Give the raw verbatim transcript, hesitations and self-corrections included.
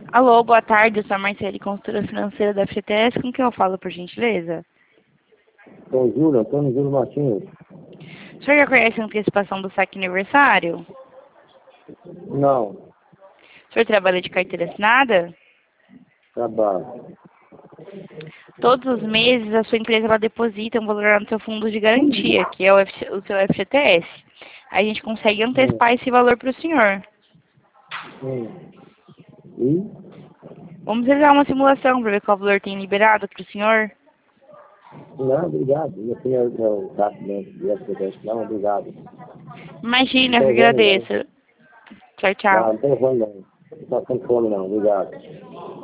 Alô, boa tarde, eu sou a Marcele, consultora financeira da F G T S, com quem eu falo, por gentileza? Sou Júlio, Antônio Júlio Martins. O senhor já conhece a antecipação do saque aniversário? Não, O senhor trabalha de carteira assinada? trabalho. Todos os meses a sua empresa ela deposita um valor no seu fundo de garantia, que é o, F- o seu F G T S. Aí a gente consegue Hum, antecipar esse valor para o senhor. hum. E? Vamos realizar uma simulação para ver qual valor tem liberado para o senhor? Não, obrigado. Não tinha o saco dentro do F G T S, não, obrigado. Imagina, Não eu que tô vendo, não. agradeço. Tchau, tchau. Não, não tô vendo, não. Não tô com fome, não, obrigado.